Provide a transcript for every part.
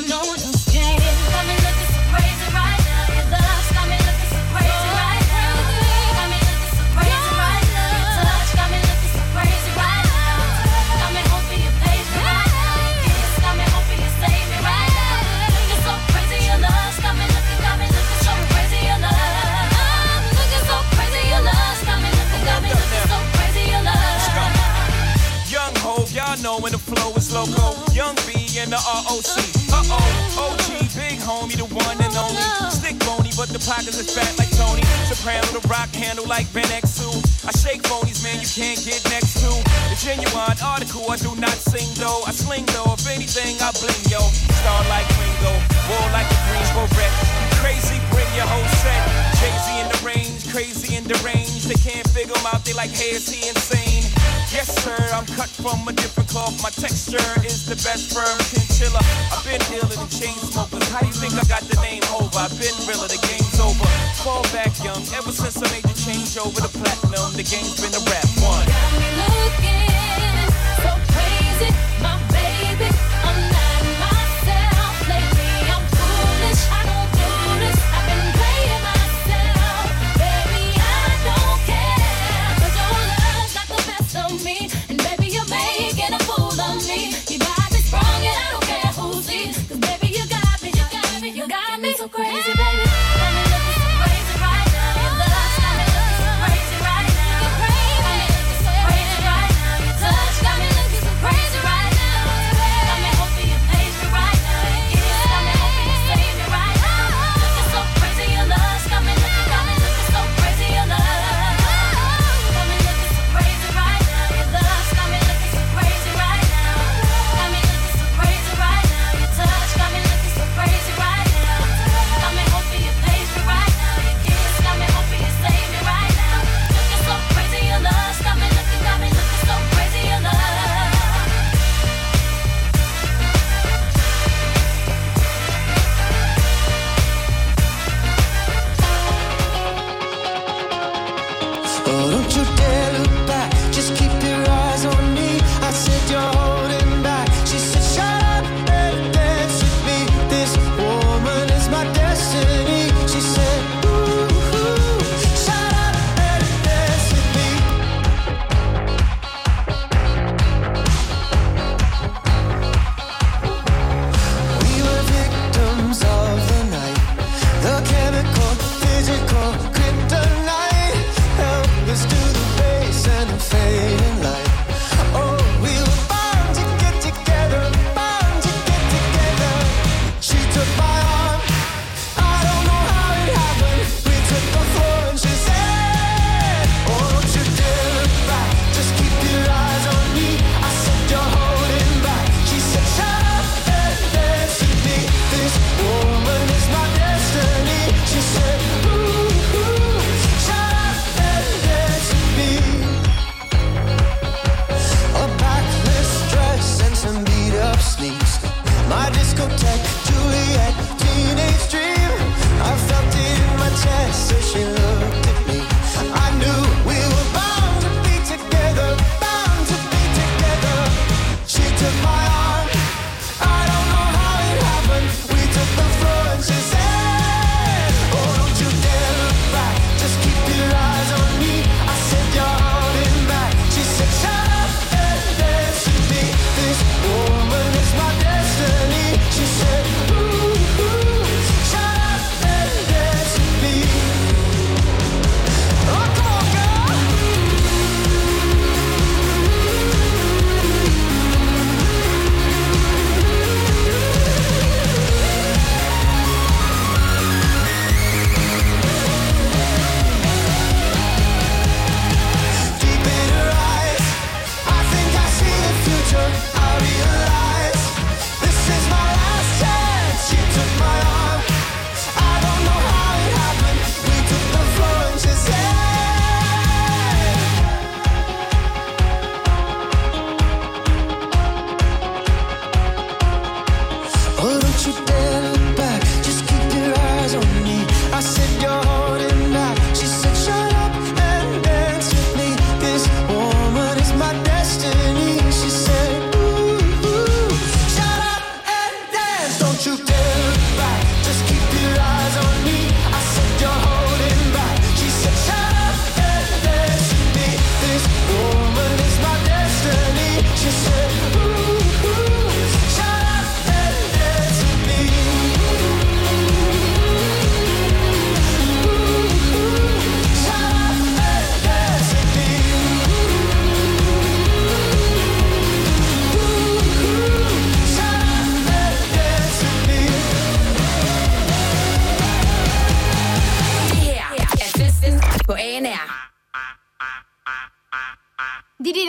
no one else can. Got me looking so crazy right now. Your love's got me looking so crazy right now. Got me looking so crazy right now. Your touch got me looking so crazy right now. Got me hoping you page me right now. Your kiss got me hoping you save me right now. Looking so crazy, your love's got me looking so crazy, your love. I'm looking so crazy, your love's got me looking so crazy, your love. Young Hov, y'all know when the flow is loco. Young B and the ROC. Uh-oh, OG, big homie, the one and only. Stick bony, but the pockets is fat like Tony. Soprano, the rock handle like Ben X2. I shake phonies, man, you can't get next to. The genuine article, I do not sing though. I sling though, if anything, I bling yo. Star like Ringo, war like a Greensboro wreck. Crazy, bring your whole set. Jay-Z in the range, crazy in the range. They can't figure him out, they like, hey, is he insane? Yes, sir, I'm cut from a different cloth. My texture is the best firm chinchilla. I've been dealing in chain smokers. How do you think I got the name over? I've been realer, the game's over. Fall back young, ever since I made the change over to platinum, the game's been a rap one. Got me looking so crazy, my baby. I'm not myself lately. I'm foolish, I don't do this. I've been playing myself, baby. I don't care, 'cause your love's got the best of me, and baby you're making a fool of me. You got me sprung and I don't care who sees, 'cause baby you got me so crazy, baby. Got me looking so crazy right now. Your love's got me looking so crazy right now.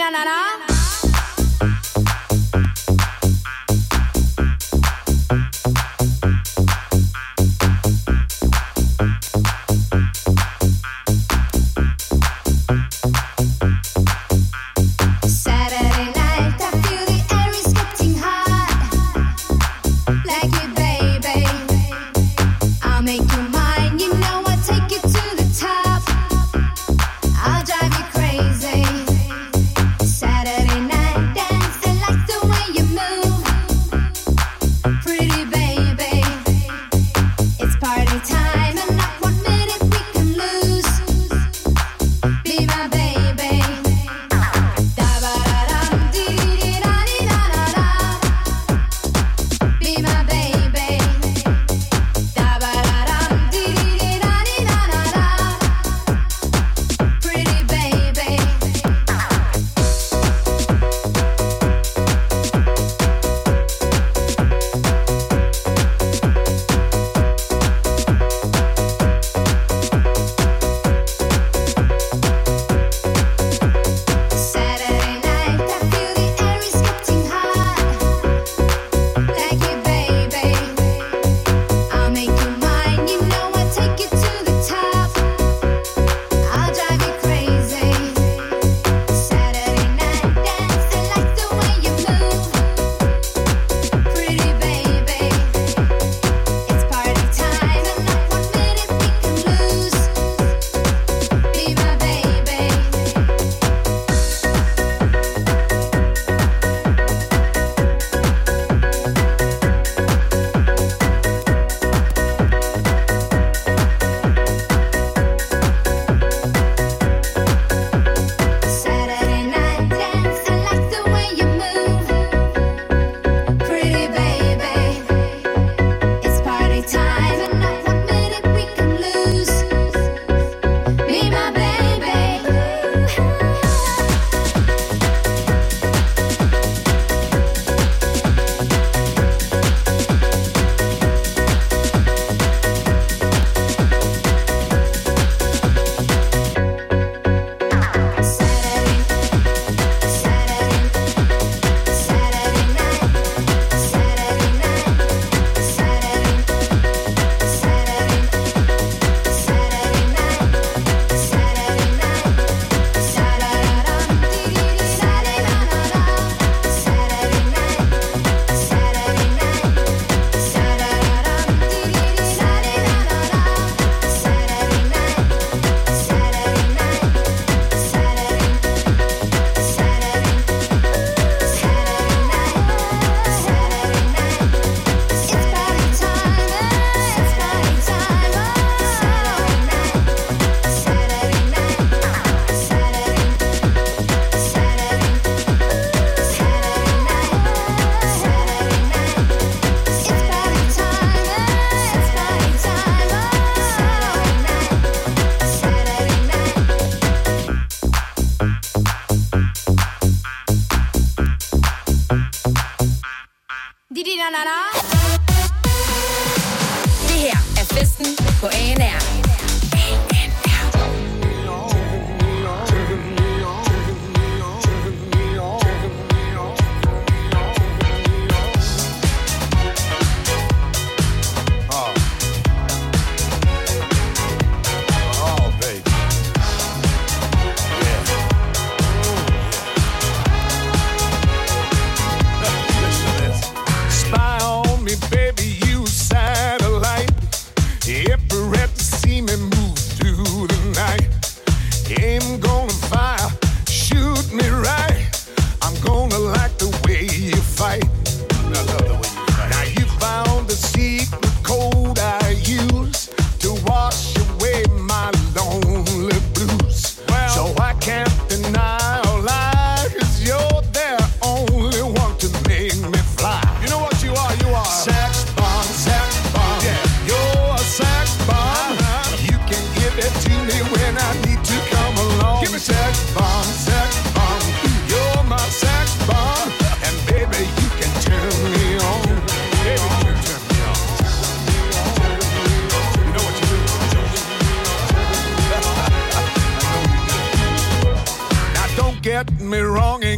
Det her er festen på ANR. Spy on me, baby, you satellite. Every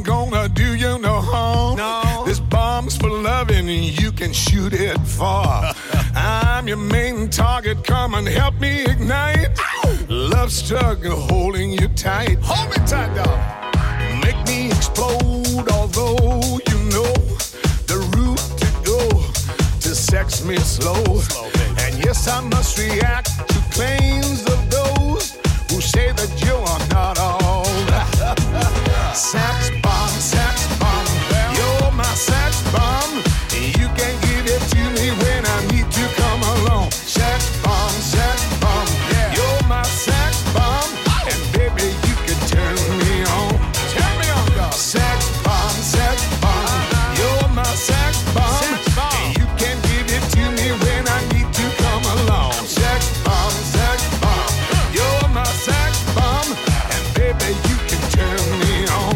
ain't gonna do you no harm. No. This bomb's for loving and you can shoot it far. I'm your main target, come and help me ignite. Love struggle holding you tight. Hold me tight, dog. Make me explode, although you know the route to go to sex me slow. And yes, I must react to claims of those who say that you are not all that. Sex bomb, you're my sex bomb. You can give it to me when I need to come along. Sex bomb, yeah. You're my sex bomb, and baby you can turn me on. Turn me on, dog. Sex bomb, you're my sex bomb, and you can give it to me when I need to come along. Sex bomb, you're my sex bomb, and baby you can turn me on.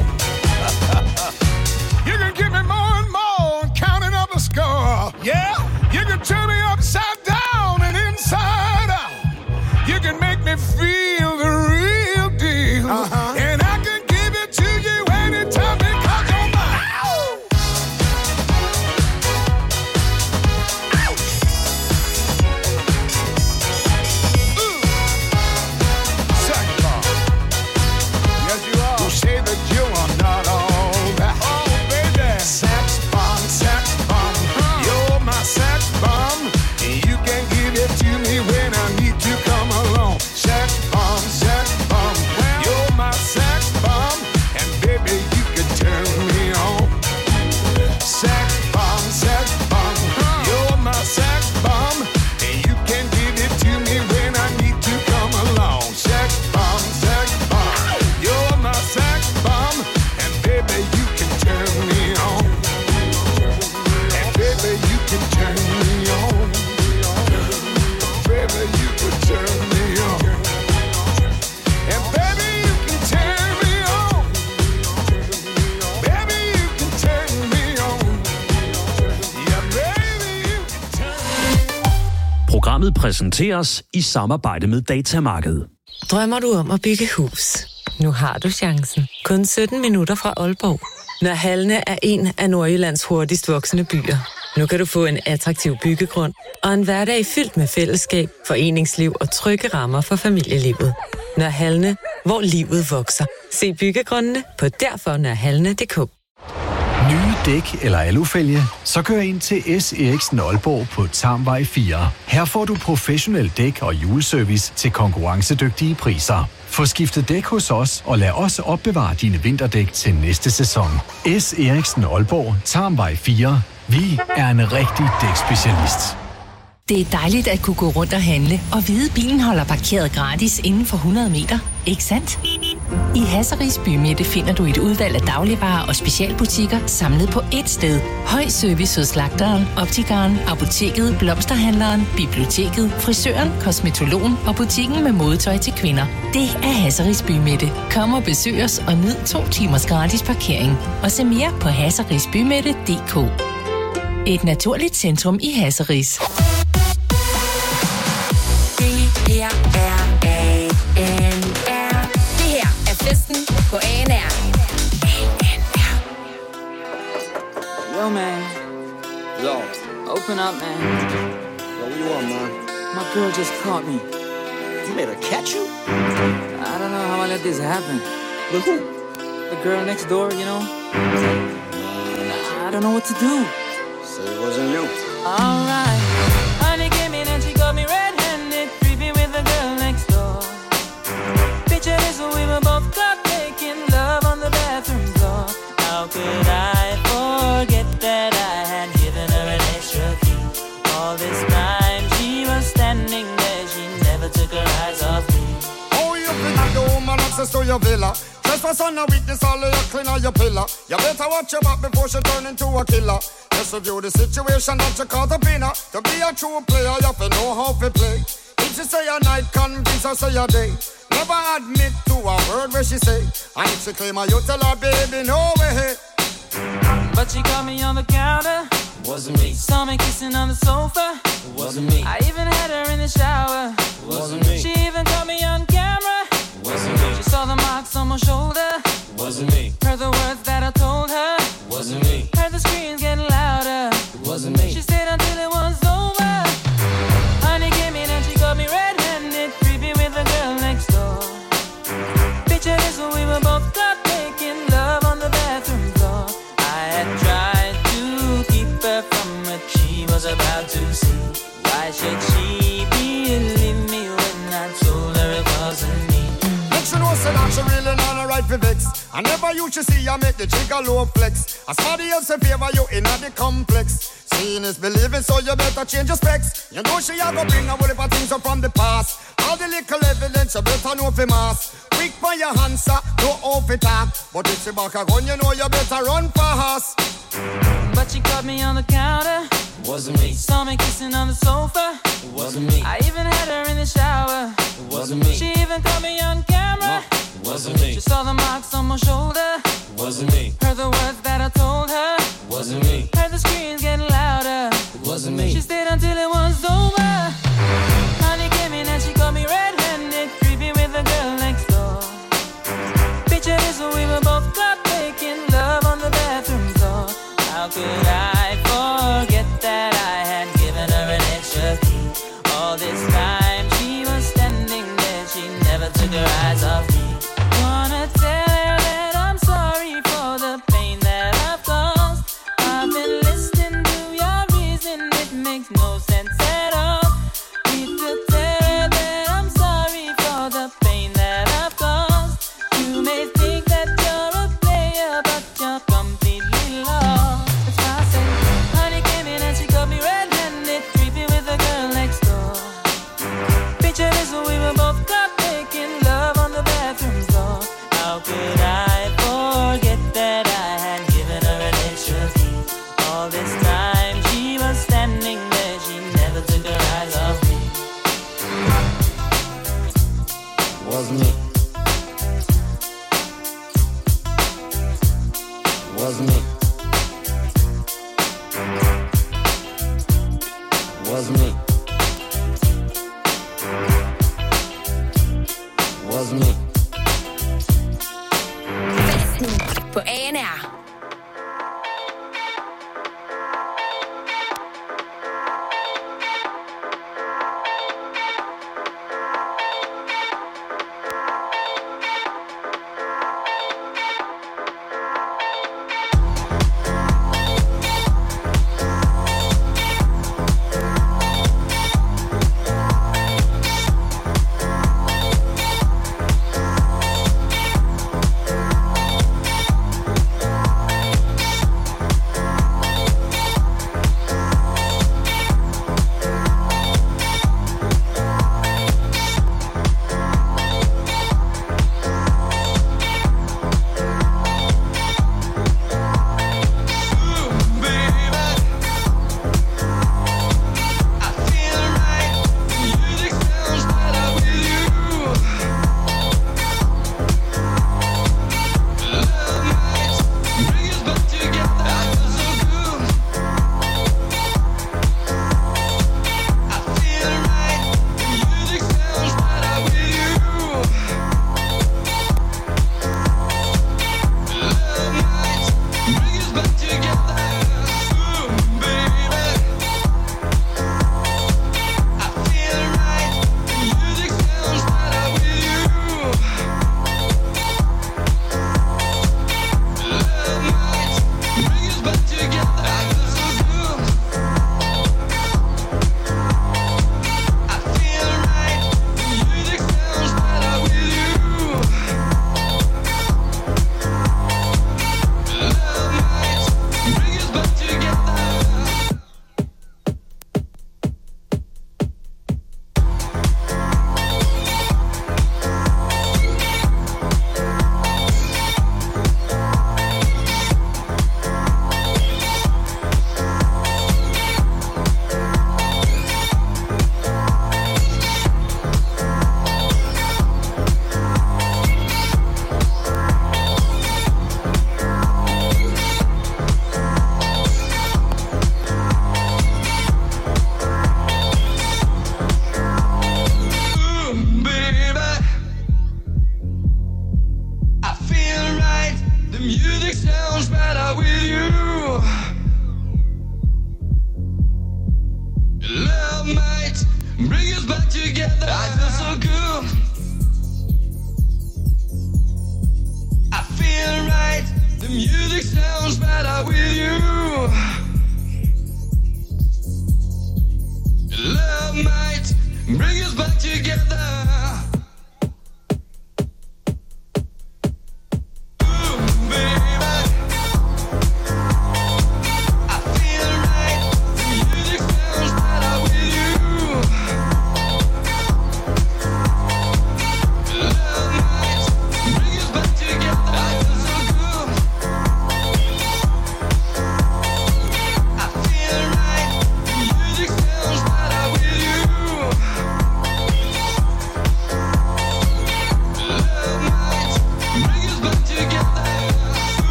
You can give me more and more, counting up a score. Yeah, you can turn me upside down and inside out. You can make me feel the real deal, and I can give it to you anytime because you're mine. Sex bomb. Yes, you are. Who say that you are not all that? Oh, baby. Sex bomb. You're my sex bomb. And you can give it to me when I need to come along. Sex bomb. You're my sex bomb. And baby, you can turn me on. Sex bomb. You're my sex bomb. And you can give it to me when I need to come along. Sex bomb. You're my sex bomb. And baby, you can turn me on. And baby, you can turn me on. Baby, you can turn me on. And baby, you can turn me on. Baby, you can turn me on. Yeah, baby, you can turn me on. Programmet præsenteres i samarbejde med Datamarkedet. Drømmer du om at bygge hus? Nu har du chancen. Kun 17 minutter fra Aalborg. Når Halne er en af Nordjyllands hurtigst voksende byer. Nu kan du få en attraktiv byggegrund og en hverdag fyldt med fællesskab, foreningsliv og trygge rammer for familielivet. Når Halne, hvor livet vokser. Se byggegrundene på derfornørhalne.dk. Nye dæk eller alufælge? Så kør ind til S. Eriksen Aalborg på Tarmvej 4. Her får du professionel dæk og hjulservice til konkurrencedygtige priser. Få skiftet dæk hos os, og lad os opbevare dine vinterdæk til næste sæson. S. Eriksen Aalborg, Tarmvej 4. Vi er en rigtig dækspecialist. Det er dejligt at kunne gå rundt og handle, og vide, at bilen holder parkeret gratis inden for 100 meter. Ikke sandt? I Hasseris Bymidte finder du et udvalg af dagligvarer og specialbutikker samlet på ét sted. Høj service hos slagteren, optikeren, apoteket, blomsterhandleren, biblioteket, frisøren, kosmetologen og butikken med modetøj til kvinder. Det er Hasseris Bymidte. Kom og besøg os og nyd 2 timers gratis parkering. Og se mere på hasserisbymidte.dk. Et naturligt centrum i Hasseris. Det her er ANR. Det her er festen på ANR. Yo, man. Yo. Open up, man. Yo, what you want, man? My girl just caught me. You made her catch you? I don't know how I let this happen. With who? The girl next door, you know? I don't know what to do. So it wasn't you. Alright. Honey came in and she got me red-handed, creepy with the girl next door. Picture this, we were both caught making love on the bathroom floor. How could I forget that I had given her an extra key? All this time she was standing there, she never took her eyes off me. Oh, you think the woman access to your villa? Trespass on a weakness, all of your clean on your pillar. You better watch your back before she turn into a killer. Just review the situation that you caught up in her. To be a true player, you have to know how to play. If she say a night, convince her say a day. Never admit to a word where she say. And if she claim her, you tell her, baby, no way. But she caught me on the counter. Wasn't me. Saw me kissing on the sofa. Wasn't me. I even had her in the shower. Wasn't me. She even caught me on camera. Wasn't me. She saw the marks on my shoulder. Wasn't me. Heard the words that I told feeling on a right for vex. I never used to see you make the jigger low flex. As somebody else in favor you in the complex. Seeing is believing, so you better change your specs. You know she a go bring a whole heap of things up from the past. All the little evidence you better know for mass. Quick for your answer, no off it up. But if she back a gun, you know you better run fast. But she caught me on the counter. Wasn't me. Saw me kissing on the sofa. It wasn't me. I even had her in the shower. It wasn't me. She even caught me on camera. It wasn't me. She saw the marks on my shoulder. It wasn't me. Heard the words that I told her. It wasn't me. Heard the screams getting louder. It wasn't me. She stayed until it was over. Honey came in and she caught me red-handed, creepy with the girl next door. Picture this, we were both caught making love on the bathroom floor. How could I forget that I had given her an extra key? All this time she was standing there, she never took her eyes off me. Wanna tell her that I'm sorry for the pain that I've caused. I've been listening to your reason, it makes no sense at all. Need to tell her that I'm sorry for the pain that I've caused. You may think that you're a player, but you're completely lost. That's why I say, honey came in and she caught me red-handed, creepy with the girl next door. Picture this, we were both caught making love on the bathroom floor. How could I forget that I had given her an extra key? All this time she was standing there, she never took her eyes off me. Wasn't me. Wasn't me. Wasn't me. Wasn't me. Festen på ANR.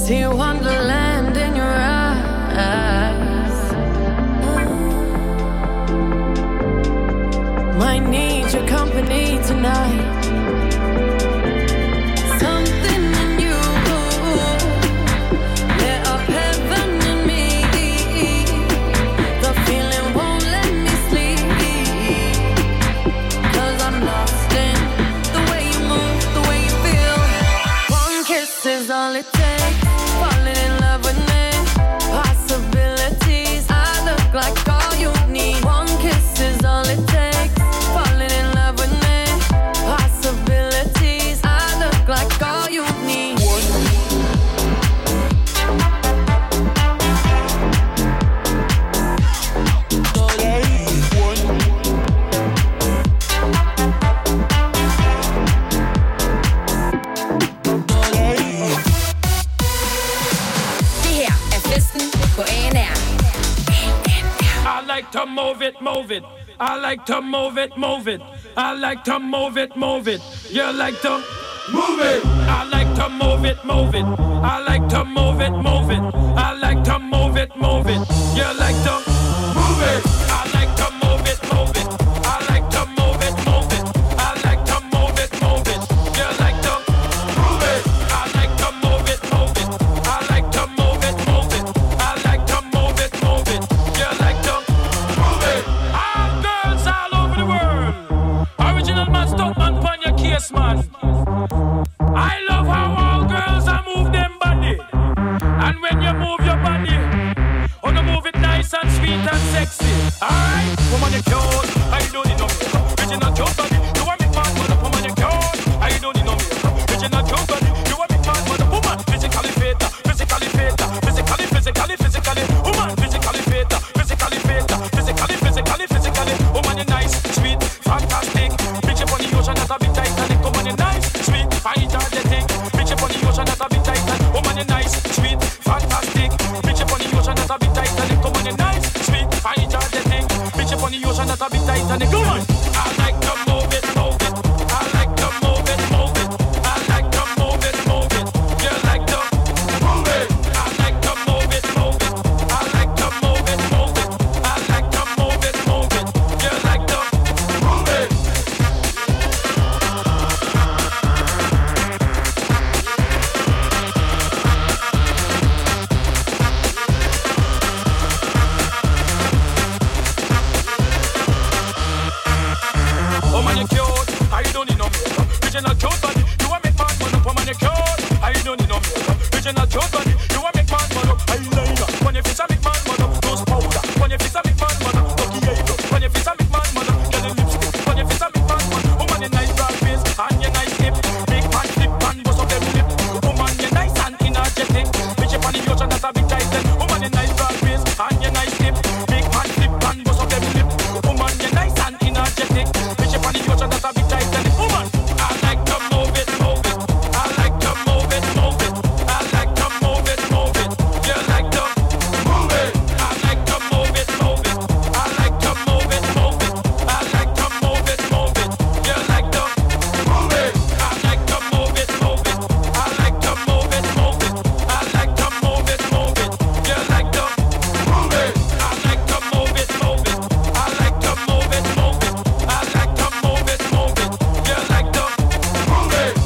See wonderland in your eyes. Might need your company tonight. Something in you lit up heaven in me. The feeling won't let me sleep, 'cause I'm lost in the way you move, the way you feel. One kiss is all it takes. Falling in love with me. Possibilities. I look like all you need. One kiss is all it takes. Falling in love with me. Possibilities. I look like all you need. I like to move it, move it. I like to move it, move it. I like to move it, move it. You like to move it. I like to move it, move it. I like to move it, move it. I like to move it, move it. You like to move it. I like to move it, move it. I like to move it, move it. I like to move it, move it. You like to move it. I like to move it, move it. I like to move it, move it. I like to move it, move it. You like to move it. All girls all over the world. Original man, stunt man, pon your case, man. I love how all girls are move them body. And when you move your body, oh, you move it nice and sweet and sexy. Alright, woman, you cute. I don't need no makeup. Original cute body. You want me man, mother, woman, you cute. I don't need no makeup. Original cute body. You want me man, mother, woman. Physically fit, physically fit, physically. Woman, physically fit, physically fit, physically. Woman, you nice, sweet, fantastic. Bitch up on the ocean, that's a bit Titanic. Woman, you nice, sweet, energetic. Bitch up on the ocean, that's a bit Titanic. Woman, you nice, sweet, fantastic. Bitch up on the ocean, that's a bit Titanic. Woman, you nice, sweet, energetic. Bitch up on the ocean, that's a bit Titanic. Woman, I like to move it, move it. I like to move it, move it. I like to move it, move it. You like to move it. I like to move it, move it. I like to move it, move it. I like to move it, move it. You like to move it. Oh man, you cute. I don't need no makeup. Original cute body. You want make man man up. Oh man, you cute. I don't need no makeup. Original cute body. You want make man man up. Eyeliner. When you face a make man man up. Nose powder. When you face a make man man up. Lucky eyebrow. When you face a make man man up. Get the lipstick. When you face a make man man up. Oh man, you nice broad face and you nice hip. Big man flip and bust up them lip. Oh man, you nice and energetic. Bitch up on the ocean, that's a big titan. Oh man, you nice broad face and you nice hip. Big man flip and bust up them lip. Oh man, you nice and energetic. Bitch up on the ocean, that's a big titan. Woman, I like to move it, move it. I like to move it, move it. I like to move it, move it. You like to move it. I like to move it, move it. I like to move it, move it. I like to move it, move it. You like to move it. I like to move it, move it. I like to move it, move it. I like to move it, move it. You like to move it. I like to move it, move it. I like to move it, move it. I like to move it, move it. You like to move it.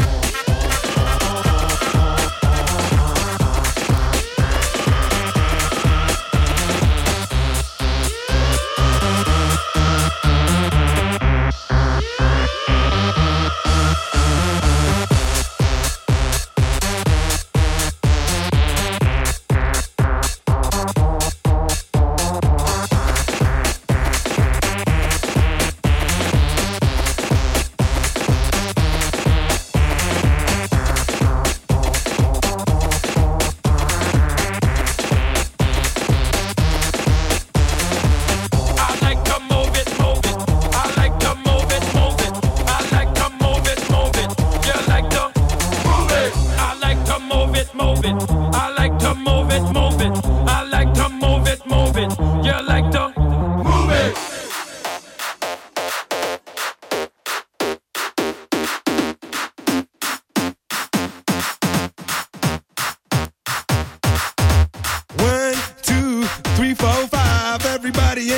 I like to move it, move it. I like to move it, move it. I like to move it, move it. You like to move it. I like to move it, move it. I like to move it, move it. I like to move it, move it. You like to move it.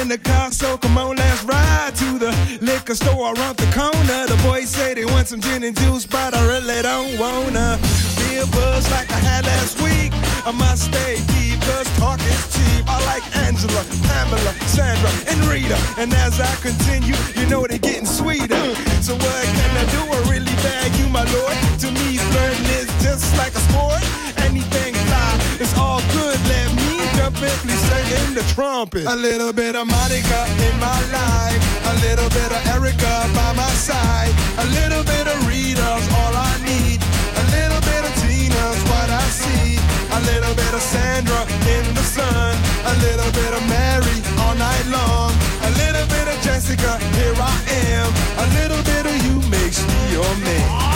the car, so come on, let's ride to the liquor store around the corner. The boys say they want some gin and juice, but I really don't wanna be a buzz like I had last week. I must stay deep, cause talk is cheap. I like Angela, Pamela, Sandra, and Rita. And as I continue, you know they're getting sweeter. So what can I do? I really bag you, my lord. To me, flirting is just like a sport. Anything fly, it's all good. Let me jump in, please sing in the trumpet. A little bit of Monica in my life, a little bit of Erica by my side, a little bit of Rita's all I need, a little bit of Tina's what I see, a little bit of Sandra in the sun, a little bit of Mary all night long, a little bit of Jessica, here I am, a little bit of you makes me your man.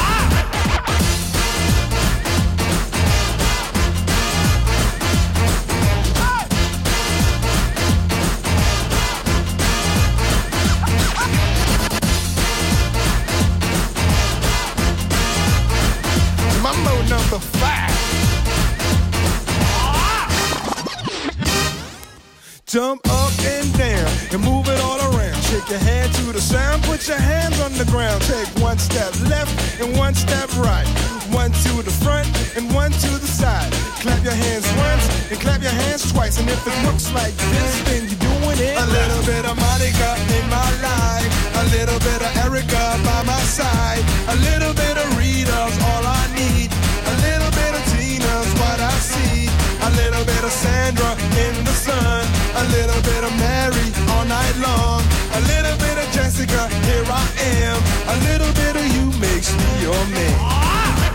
Mambo number 5. Jump up and down and move it all around. Shake your hand to the sound, put your hands on the ground. Take one step left and one step right. One to the front and one to the side. Clap your hands once and clap your hands twice. And if it looks like this, then you're doing it. A little bit of Monica in my life, a little bit of Erica by my side, a little bit of Rita's all I need, a little bit of Tina's what I see, a little bit of Sandra in the sun, a little bit of Mary all night long, a little bit of Jessica, here I am, a little bit of you makes me your man.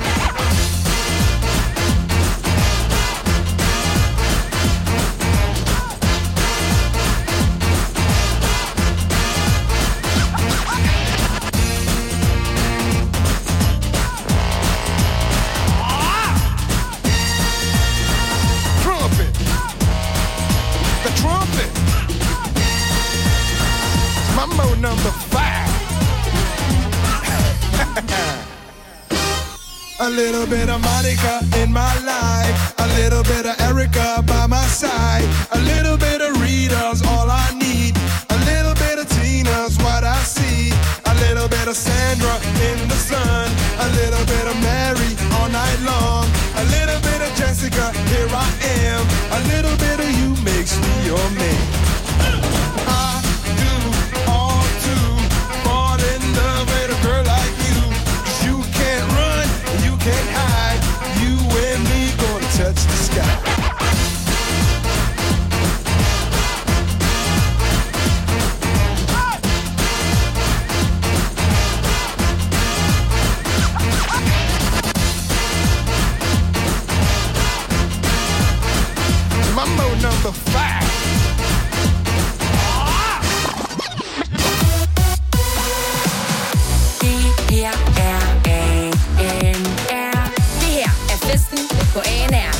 Mambo number 5. A little bit of Monica in my life, a little bit of Erica by my side, a little bit of Rita's all I need, a little bit of Tina's what I see, a little bit of Sandra in the sun, a little bit of Mary all night long, a little bit of Jessica, here I am, a little bit of you makes me your man. I do all to fall in love with a girl like you, 'cause you can't run, you can't hide, you and me gonna touch the sky. Mambo number 5. Det her er ANR. Det her er festen på ANR.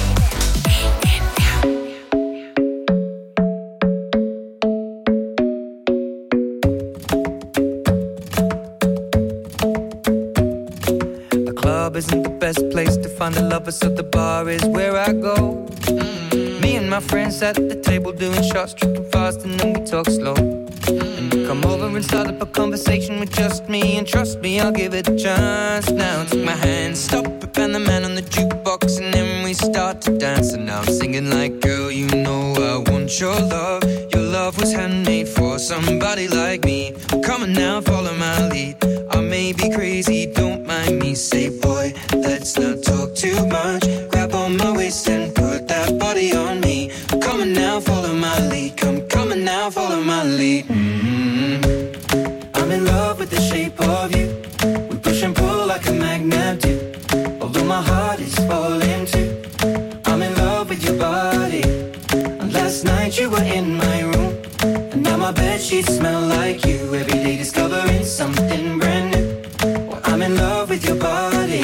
The club isn't the best place to find a lover, so the bar is where I go. Me and my friends at the table doing shots, tripping fast, and then we talk slow. And you come over and start up a conversation with just me, and trust me, I'll give it a chance. Now take my hand, stop it, and the man on the jukebox, and then we start to dance. And now I'm singing like, girl, you know I want your love. Your love was handmade for somebody like me. Come on now, follow my lead. I may be crazy, don't mind me. Say, boy, let's not talk too much. Grab on my waist and put that body on me. Come on now, follow my lead. Come on now, follow my lead. I'm in love with the shape of you. We push and pull like a magnet do. Although my heart is falling too. I'm in love with your body. And last night you were in my room, and now my bedsheets smell like you. Every day discovering something brand new. Well, I'm in love with your body.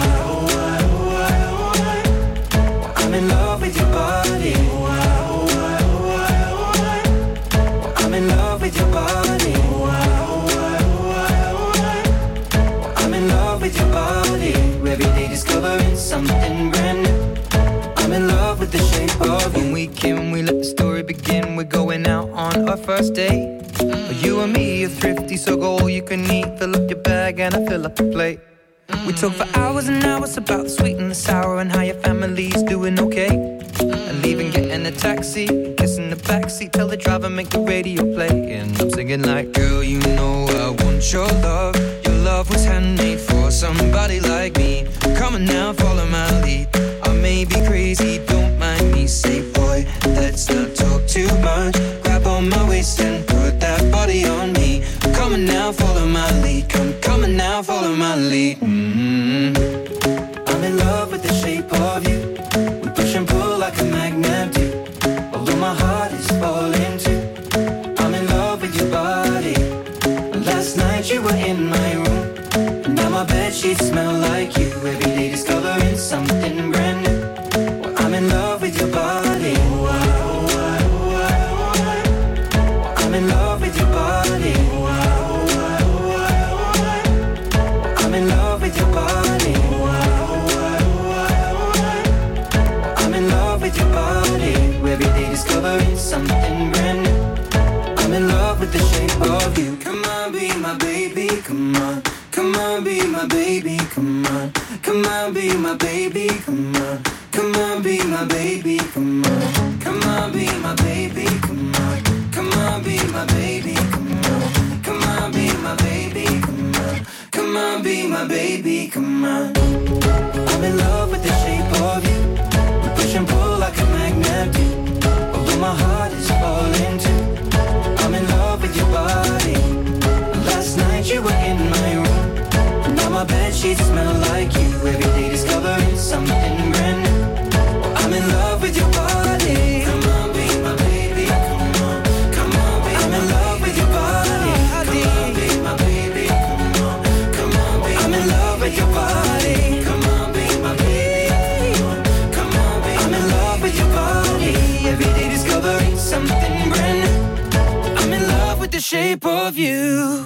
I'm in love with your body. I'm in love with your body. I'm in love with your body. Every day discovering something brand new. I'm in love with the shape of you. When we let the story begin. We're going out on our first day. You and me are thrifty, so go all you can eat. Fill up your bag and I fill up the plate. We talk for hours and hours about the sweet and the sour and how your family's doing okay. And leaving, getting a taxi, kissing the backseat, tell the driver make the radio play. And I'm singing like, girl, you know I want your love. Your love was handmade for somebody like me. Come on now, follow my lead. I may be crazy, don't mind me. Say, boy, let's not talk too much. Grab on my waist and put that body on me. Come on now, follow my lead. Come on now, follow my lead. I'm in love with the shape of you. We push and pull like a magnet do. Although my heart is falling too. I'm in love with your body. Last night you were in my room. And now my bedsheets smell like you. Every day discovering something brand new. Well, I'm in love with your body. I'm in love with your body. I'm in love with your body. I'm in love with your body. Every day discovering something brand new. I'm in love with the shape of you. Come on, be my baby, come on. Come on, be my baby, come on. Come on, be my baby, come on. Come on, be my baby, come on. Come on, be my baby, come on. Come on, be my baby, come on. Come on, be my baby, come on. Come on, be my baby, come on. I'm in love with the shape of you. We push and pull like a magnet do. Although my heart is falling too. I'm in love with your body. Last night you were in my room. Now my bedsheets smell like you. Every day discovering something brand new. I'm in love with your body. Come on, be my baby. Come on, come on, be I'm in love with your body. Come on, be my baby. Come on, come on, be I'm in love with your body. Come on, be my baby. Come on, be I'm in love with your body. Every day discovering something brand new. I'm in love with the shape of you.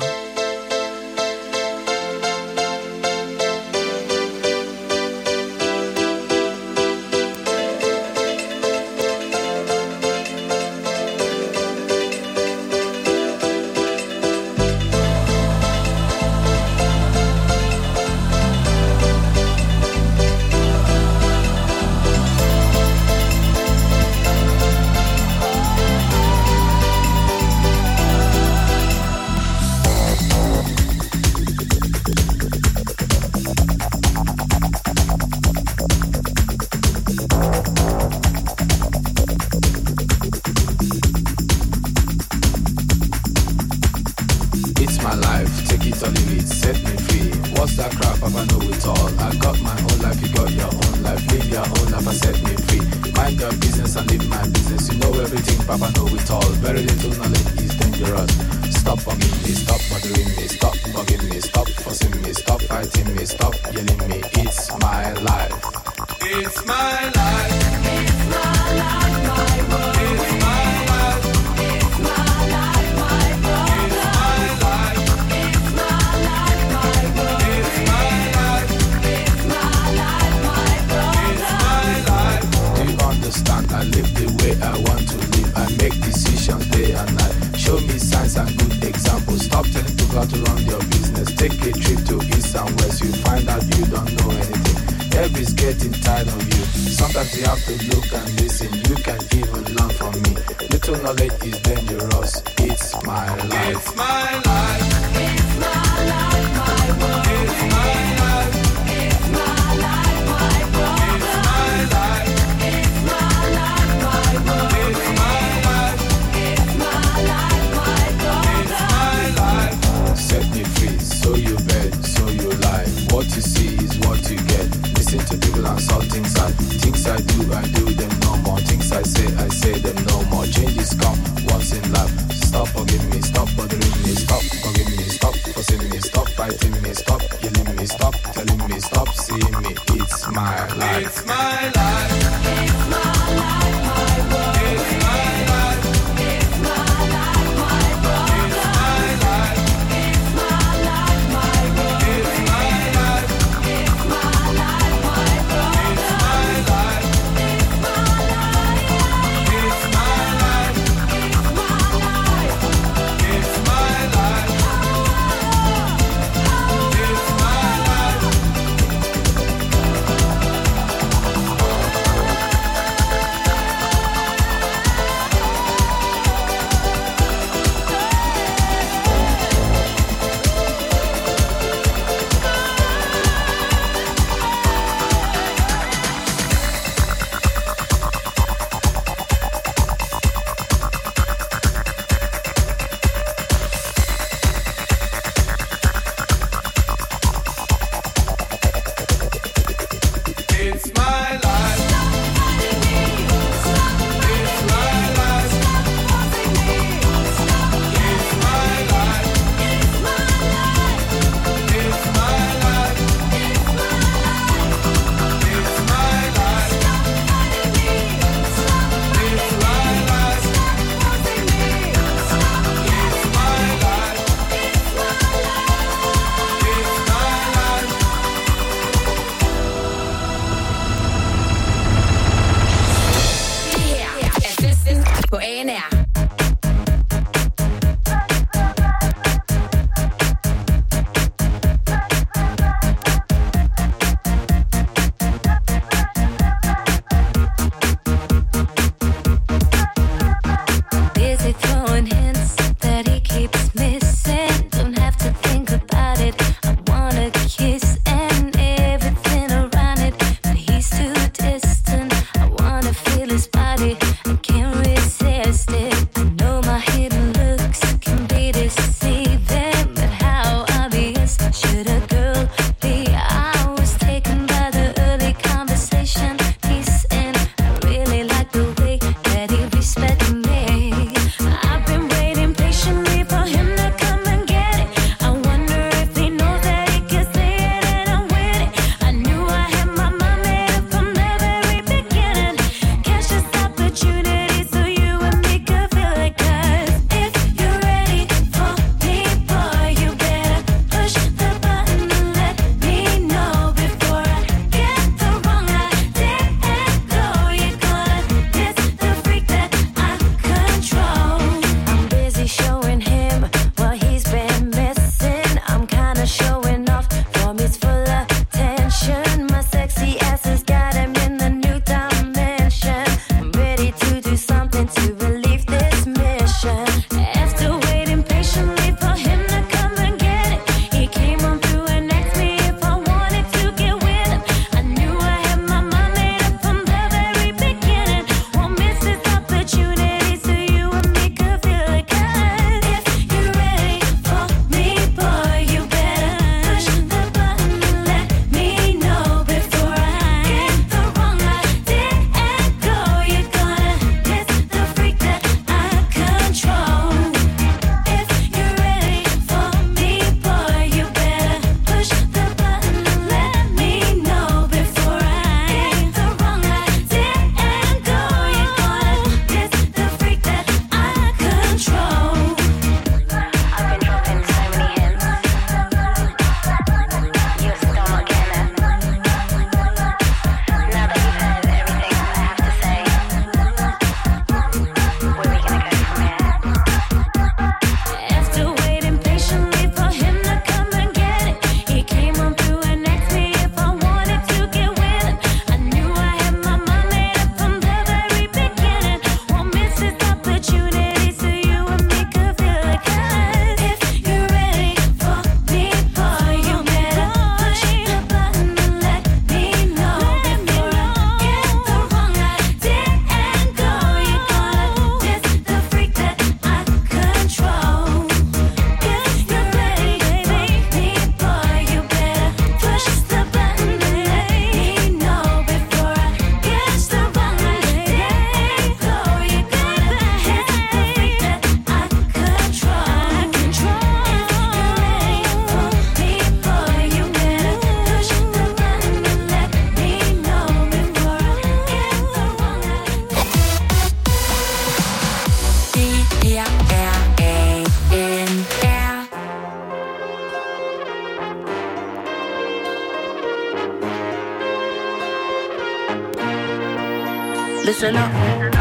Listen up.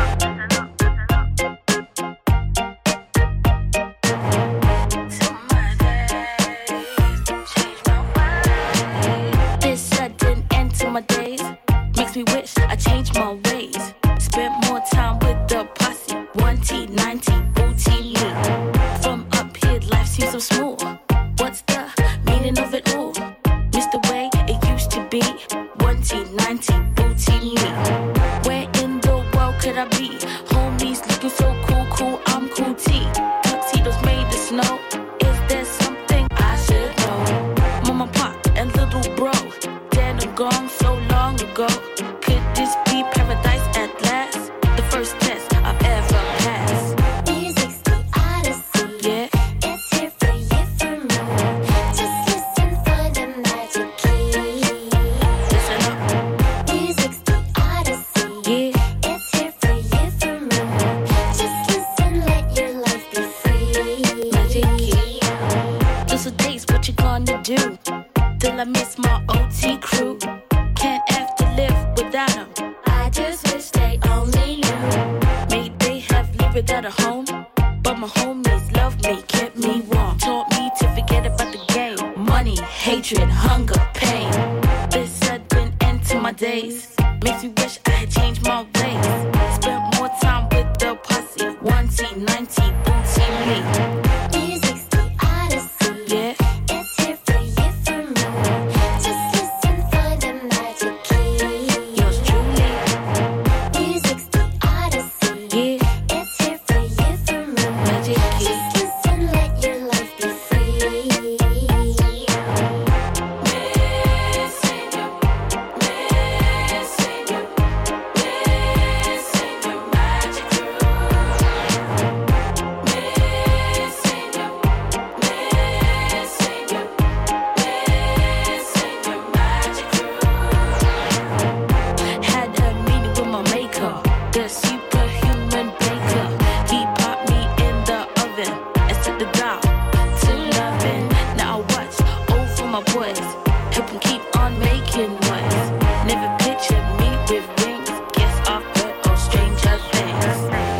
This sudden end to my days makes me wish I changed my ways. Spent more time with the posse. 1T, 90, booty me. From up here, life seems so smooth. What's the meaning of it all? Miss the way it used to be. 1T, 90, booty me. Where in the world could I be? Homies looking so cool, cool, I'm cool T. Tuxedos made of snow. Is there something I should know? Mama, pop, and little bro, dead and gone so long ago. Could this be paradise at last? The first test I've ever passed. Music's the odyssey. Yeah. It's here for you, for me. Just listen for the magic key. Listen up. Music's the odyssey. Yeah. It's here for you, for me. Just listen, let your life be free. Magic key. Those are days, what you gonna do? Till I miss my OT crew. Can't have to live without them. I just wish they only knew. May they have lived without a home, but my homies loved me, kept me warm, taught me to forget about the game. Money, hatred, hunger, pain. This sudden end to my days makes me wish I had changed my ways. Spent more time with the posse. 1T, 90, booty me. Music's the odyssey. Yeah. It's here for you, for me. Just listen for the magic key. Yours truly. Music's the odyssey. Yeah. It's here for you, for me. Magic key. Just listen, let your life be free. Had a meeting with my maker, the superhuman baker. He popped me in the oven and set the dial to loving. Now I watch over my boys, help them keep on making noise. Never pictured me with rings, guess I've heard all stranger things.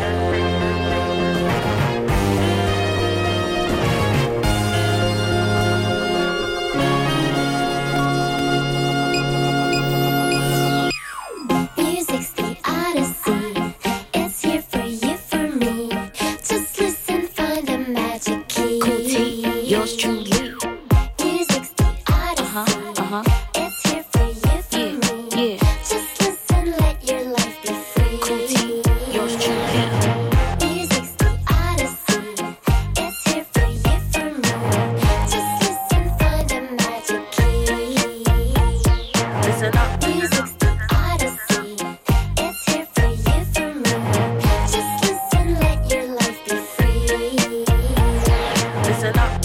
Music's the odyssey. It's here for you, for me. Just listen for the magic key. Cool T, yours truly. Music's the odyssey. It's here for you, for me. Yeah. Just listen, let your life be free. Cool T, yours truly. Music's the odyssey. It's here for you, for me. Just listen for the magic key. Listen up. Music's the odyssey. It's here for you, for me. Just listen, let your life be free. Listen up.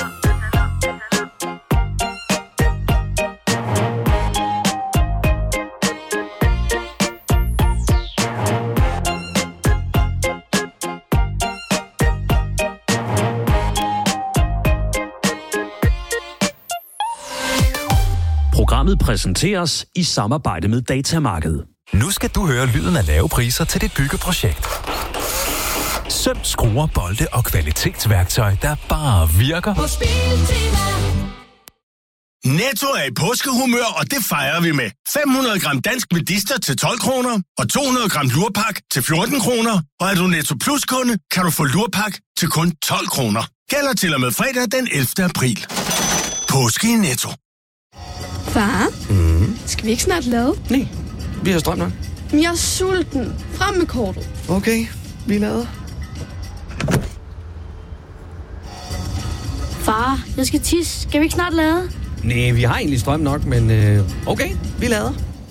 Programmet præsenteres i samarbejde med Datamarkedet. Nu skal du høre lyden af lave priser til dit byggeprojekt. Søm, skruer, bolde og kvalitetsværktøj, der bare virker. Hos Biltema. Netto er i påskehumør, og det fejrer vi med 500 gram dansk medister til 12 kroner og 200 gram lurpak til 14 kroner. Og er du Netto Plus-kunde, kan du få lurpak til kun 12 kroner. Gælder til og med fredag den 11. april. Påske i Netto. Far, skal vi ikke snart lade? Nej, vi har strøm nok. Men jeg er sulten. Frem med kortet. Okay, vi lader. Far, jeg skal tisse. Skal vi ikke snart lade? Nej, vi har egentlig strøm nok, men okay, vi lader.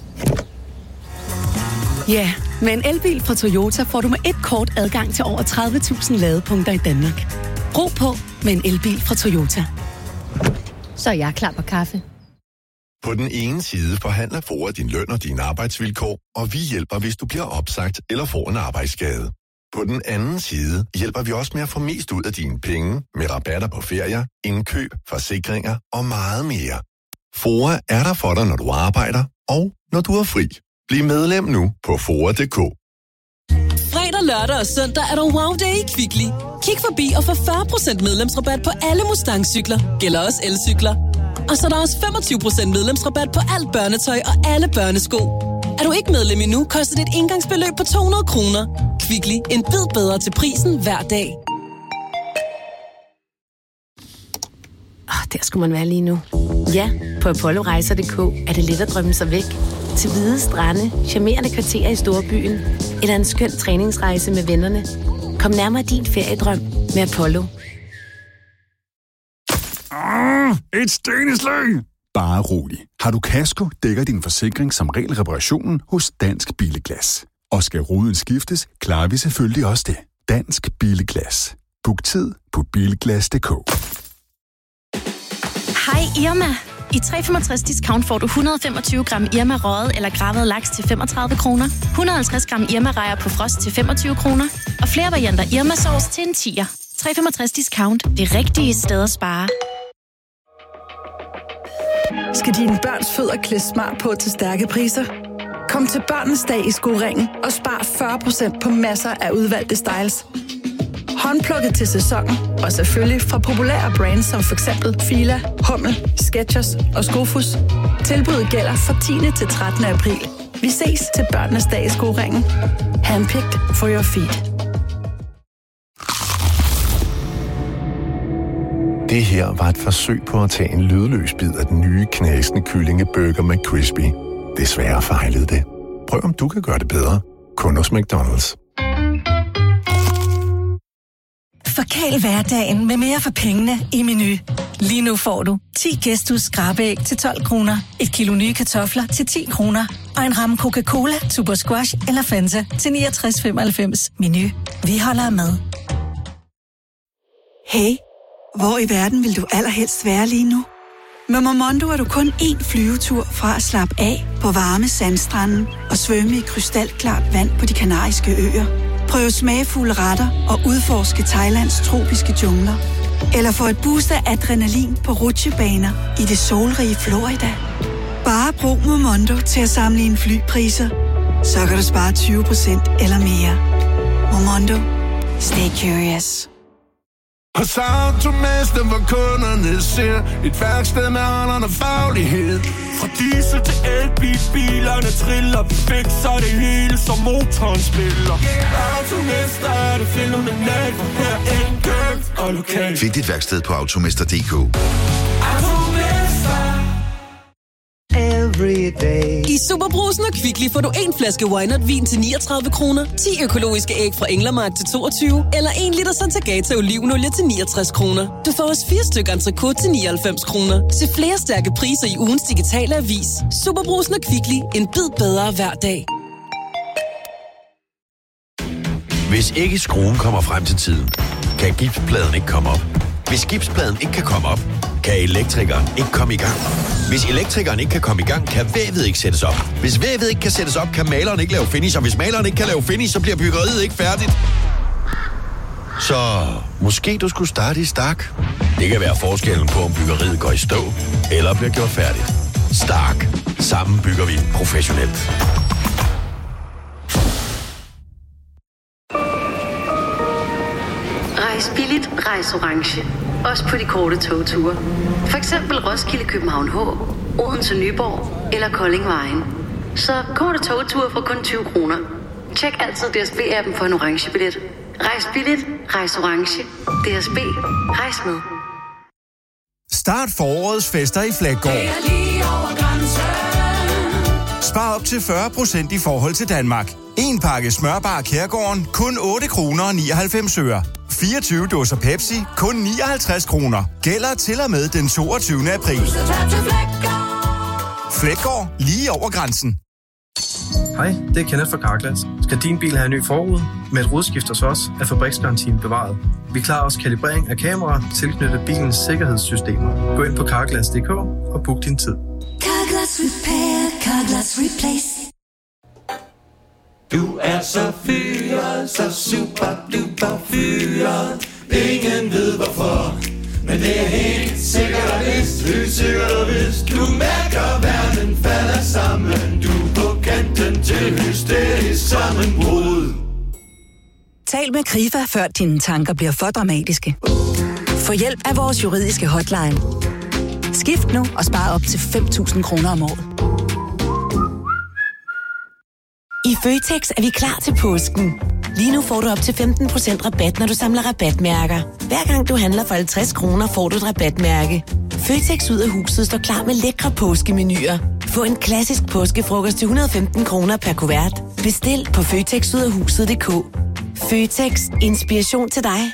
Ja, med en elbil fra Toyota får du med et kort adgang til over 30.000 ladepunkter i Danmark. Ro på med en elbil fra Toyota. Så er jeg klar på kaffe. På den ene side forhandler FOA din løn og dine arbejdsvilkår, og vi hjælper, hvis du bliver opsagt eller får en arbejdsskade. På den anden side hjælper vi også med at få mest ud af dine penge med rabatter på ferier, indkøb, forsikringer og meget mere. FOA er der for dig, når du arbejder og når du er fri. Bliv medlem nu på FOA.dk. lørdag og søndag er der wow day i Kvickly. Kig forbi og få 40% medlemsrabat på alle Mustang-cykler. Gælder også elcykler. Og så er der også 25% medlemsrabat på alt børnetøj og alle børnesko. Er du ikke medlem endnu, koster det et engangsbeløb på 200 kroner. Kvickly, en bid bedre til prisen hver dag. Der skulle man være lige nu. Ja, på apollorejser.dk er det let at drømme sig væk. Til hvide strande, charmerende kvarterer i storbyen, eller en skøn træningsrejse med vennerne. Kom nærmere din feriedrøm med Apollo. Et steneslag! Bare rolig. Har du kasko, dækker din forsikring som regel reparationen hos Dansk Billeglas. Og skal ruden skiftes, klarer vi selvfølgelig også det. Dansk Billeglas. Book tid på bilglas.dk. Hej Irma. I 365 discount får du 125 gram Irma røget eller gravet laks til 35 kroner, 150 gram Irma rejer på frost til 25 kroner, og flere varianter Irma sauce til en 10'er. 365 discount. Det rigtige sted at spare. Skal dine børns fødder klæde smart på til stærke priser? Kom til Børnenes Dag i Skoringen og spar 40% på masser af udvalgte styles. Håndplukket til sæsonen, og selvfølgelig fra populære brands som f.eks. Fila, Hummel, Skechers og Skofus. Tilbuddet gælder fra 10. til 13. april. Vi ses til Børnenes Dag i Skoringen. Handpicked for your feet. Det her var et forsøg på at tage en lydløs bid af den nye knasende kyllingeburger McCrispy. Desværre fejlede det. Prøv om du kan gøre det bedre. Kun hos McDonald's. Forkæl hverdagen med mere for pengene i Menu. Lige nu får du 10 Gæstus skrabeæg til 12 kroner, et kilo nye kartofler til 10 kroner og en ramme Coca-Cola, Super Squash eller Fanta til 69,95. Menu. Vi holder med. Hey, hvor i verden vil du allerhelst være lige nu? Med Momondo er du kun én flyvetur fra at slappe af på varme sandstranden og svømme i krystalklart vand på De Kanariske Øer. Prøv smagfulde retter og udforske Thailands tropiske jungler. Eller få et boost af adrenalin på rutsjebaner i det solrige Florida. Bare brug Momondo til at sammenligne flypriser. Så kan du spare 20% eller mere. Momondo. Stay curious. Hos Automester, hvor kunderne ser et værksted med ånderen og faglighed. Fra diesel til elbil, bilerne triller. Vi fikser det hele, som motoren spiller. Automester er det fænomenalt, for her enkelt og lokalt. Find dit værksted på automester.dk. I Superbrusen og Kvickly får du en flaske Wynot-vin til 39 kroner, 10 økologiske æg fra Englermark til 22, eller 1 liter Santagata olivenolie til 69 kroner. Du får også 4 stykker entrecôte til 99 kroner. Se flere stærke priser i ugens digitale avis. Superbrusen og Kvickly. En bid bedre hver dag. Hvis ikke skruen kommer frem til tiden, kan gipspladen ikke komme op. Hvis gipspladen ikke kan komme op, kan elektrikeren ikke komme i gang. Hvis elektrikeren ikke kan komme i gang, kan vævet ikke sættes op. Hvis vævet ikke kan sættes op, kan maleren ikke lave finish. Og hvis maleren ikke kan lave finish, så bliver byggeriet ikke færdigt. Så måske du skulle starte i Stark. Det kan være forskellen på, om byggeriet går i stå eller bliver gjort færdigt. Stark. Sammen bygger vi professionelt. Rejs billigt, rejs orange. Også på de korte togture. For eksempel Roskilde, København H, Odense, Nyborg eller Kolding Vejen. Så korte togture for kun 20 kroner. Tjek altid DSB-appen for en orange billet. Rejs billigt, rejs orange. DSB. Rejs med. Start forårets fester i Flækgaard. Spar op til 40% i forhold til Danmark. En pakke smørbar Kærgården, kun 8 kroner og 99 øre. 24 dåser Pepsi, kun 59 kroner. Gælder til og med den 22. april. Flækgaard, lige over grænsen. Hej, det er Kenneth fra Carglass. Skal din bil have en ny forrude? Med et rodskift hos os er fabriksgarantien bevaret. Vi klarer også kalibrering af kameraer tilknyttet bilens sikkerhedssystemer. Gå ind på carglass.dk og book din tid. Carglass Repair, Carglass Replace. Du er så fyret, så super duper fyret. Ingen ved hvorfor, men det er helt sikkert og vist. Helt sikkert og vist. Du mærker verden falder sammen. Du er på kanten til hysterisk sammenbrud. Tal med Krifa, før dine tanker bliver for dramatiske. Få hjælp af vores juridiske hotline. Skift nu og spar op til 5.000 kroner om året. I Føtex er vi klar til påsken. Lige nu får du op til 15% rabat, når du samler rabatmærker. Hver gang du handler for 50 kroner, får du et rabatmærke. Føtex ud af huset står klar med lækre påskemenuer. Få en klassisk påskefrokost til 115 kroner per kuvert. Bestil på føtexudafhuset.dk. Føtex. Inspiration til dig.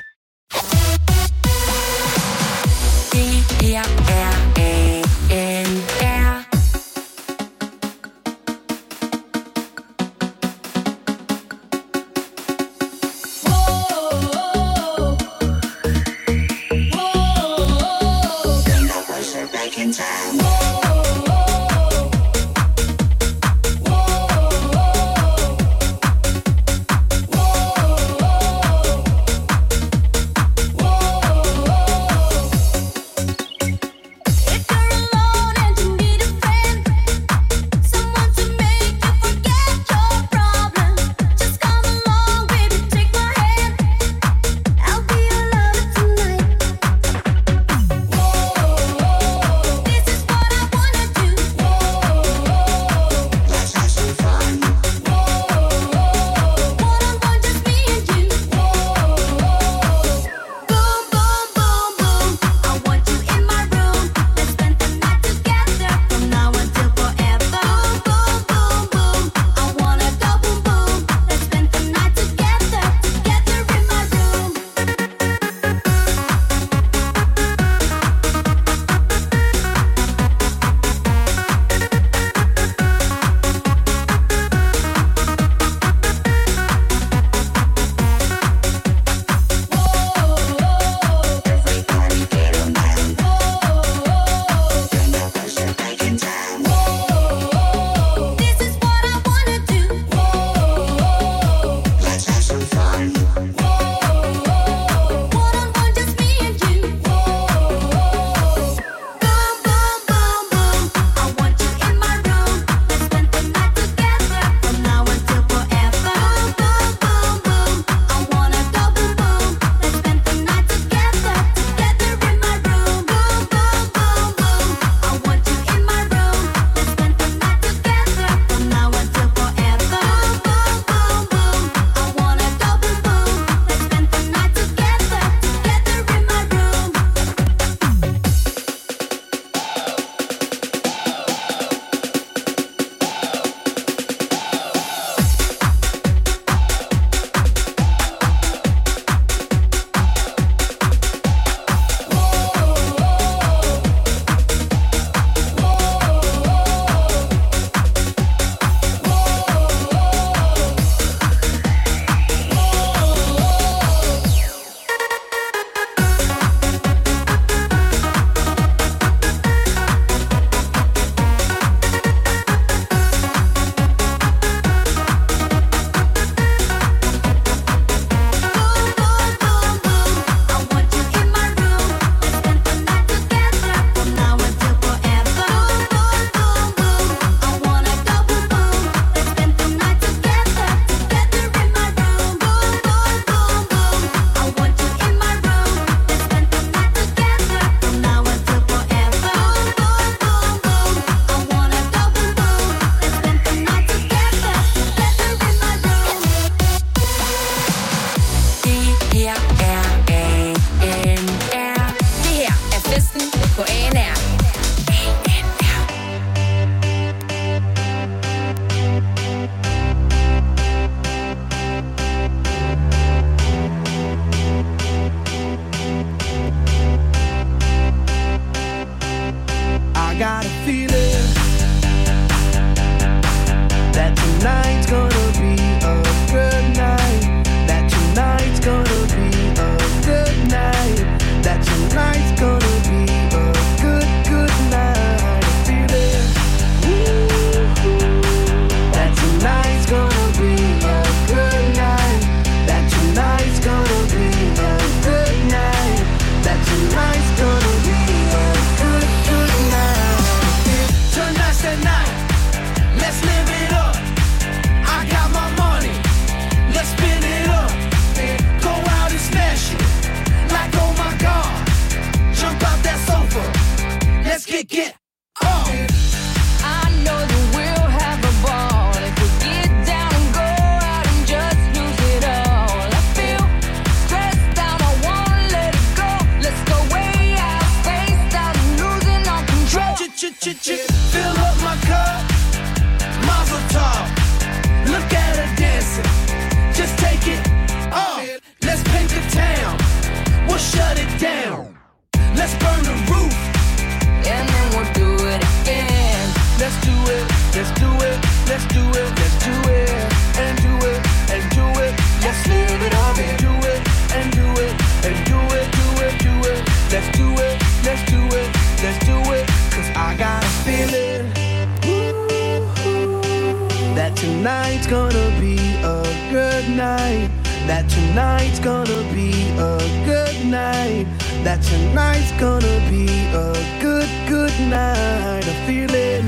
That tonight's gonna be a good night. That tonight's gonna be a good night. That tonight's gonna be a good, good night. I feel it.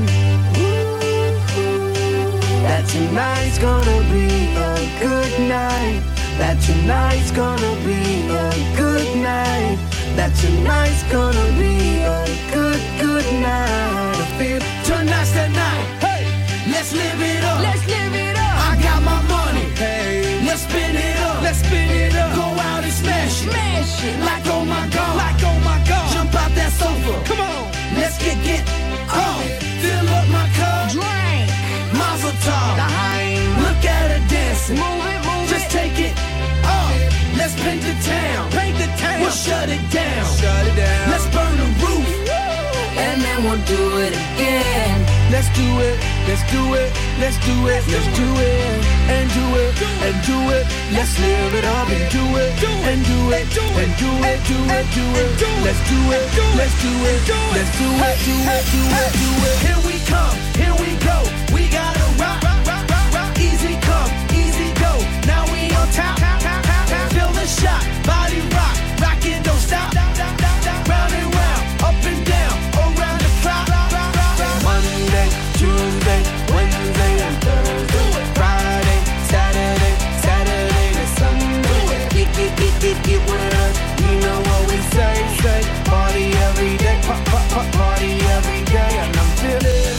That tonight's gonna be a good night. That tonight's gonna be a good night. That tonight's gonna be a good, good night. I feel tonight's the night. Hey, let's live it up. Let's live it up. I got my money. Hey, let's spin it up. Let's spin it up. Go out and smash it. Smash it. Like oh my god. Like oh my god. Jump out that sofa. Come on. Let's get on. Fill up my cup. Drink. Mazel tov. Look at her dancing. Move it, move just it. Take it up. Let's paint the town. Paint the town. We'll shut it down. Shut it down. Let's burn the roof. And then we'll do it again. Let's do it. Let's do it. Let's do it. Let's do it. And do it. And do it. Let's live it up and do it. And do it. And do it. Do it. Do it. Let's do it. Let's do it. Let's do it. Do it. Do it. Do it. Here we come. Here we go. We gotta rock. Easy come. Easy go. Now we on top. Feel the shot. Body rock. Rockin' don't stop. Round and round. Up and down. Around the clock. Monday, Tuesday, Wednesday, and Thursday. Friday, Saturday, Saturday to Sunday. Get with us. You know what we say. Party every day. Party every day. And I'm feeling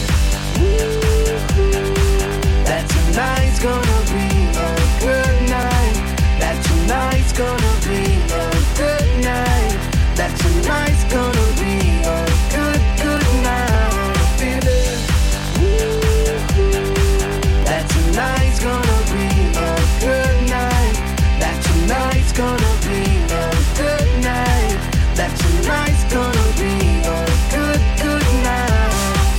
that tonight's gonna be a good night. That tonight's gonna be a good night. That tonight's gonna be a good, good night. I feel it. That tonight's gonna be a good night. That tonight's gonna be a good night. That tonight's gonna be a good, good night.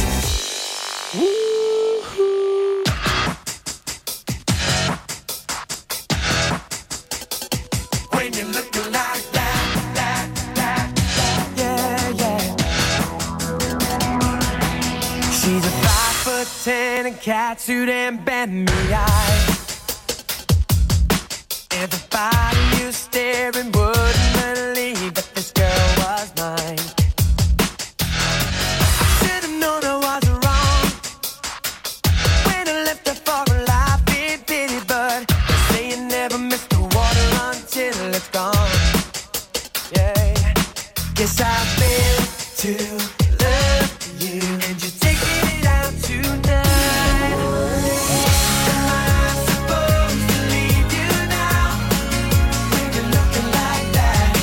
When you're looking like that, yeah, yeah. She's a 5'10" and catsuit and bend me eye. Everybody you staring wouldn't believe that this girl was mine. I should've known I was wrong when I left her for a life in pity, but they say you never miss the water until it's gone. Yeah, yes I feel to love you, and you're taking it out tonight. Am I supposed to leave you now when you're looking like that?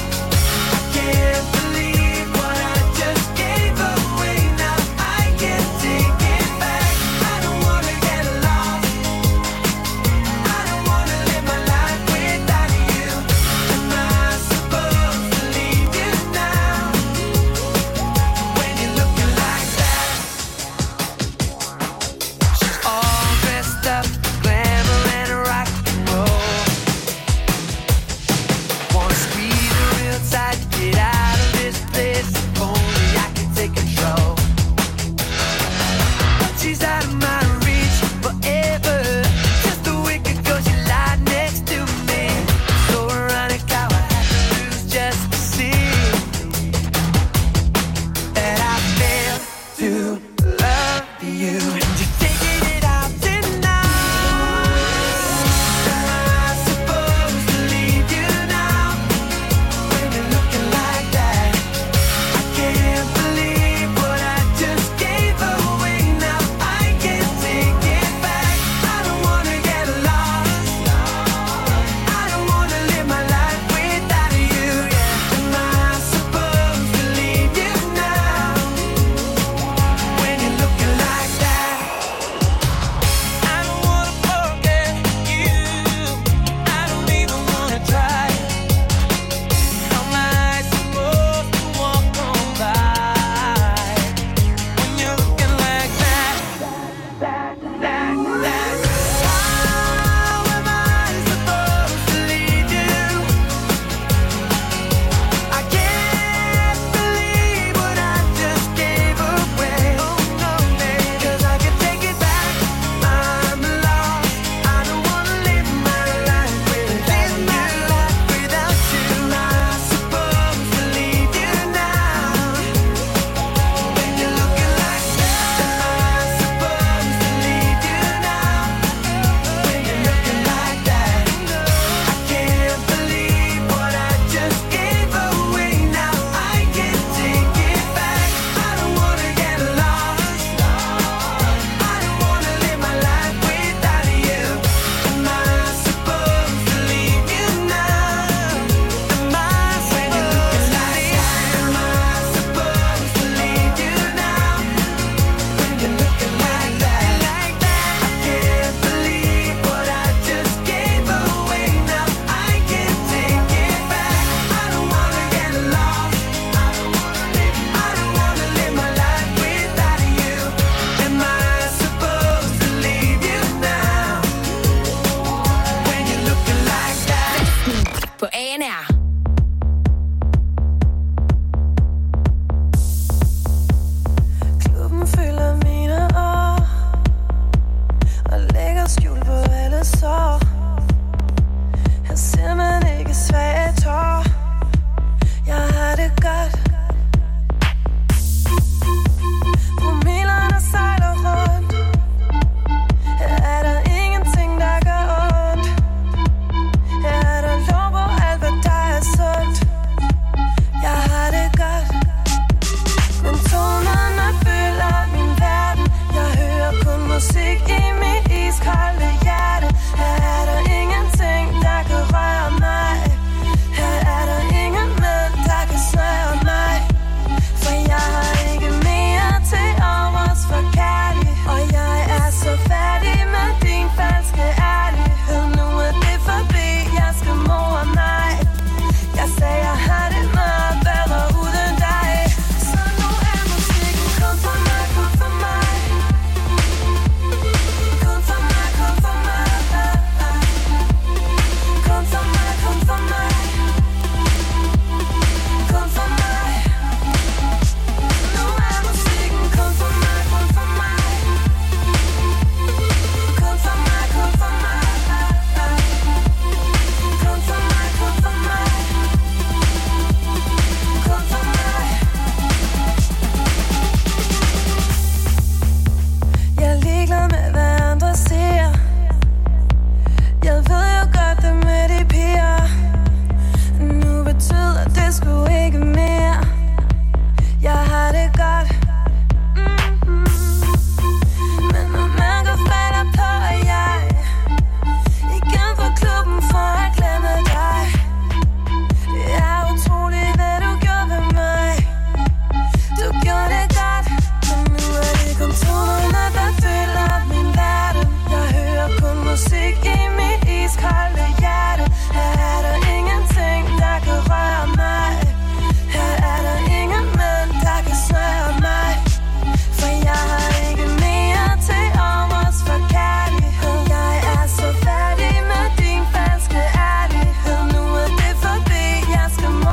musik i mit iskolde hjerte.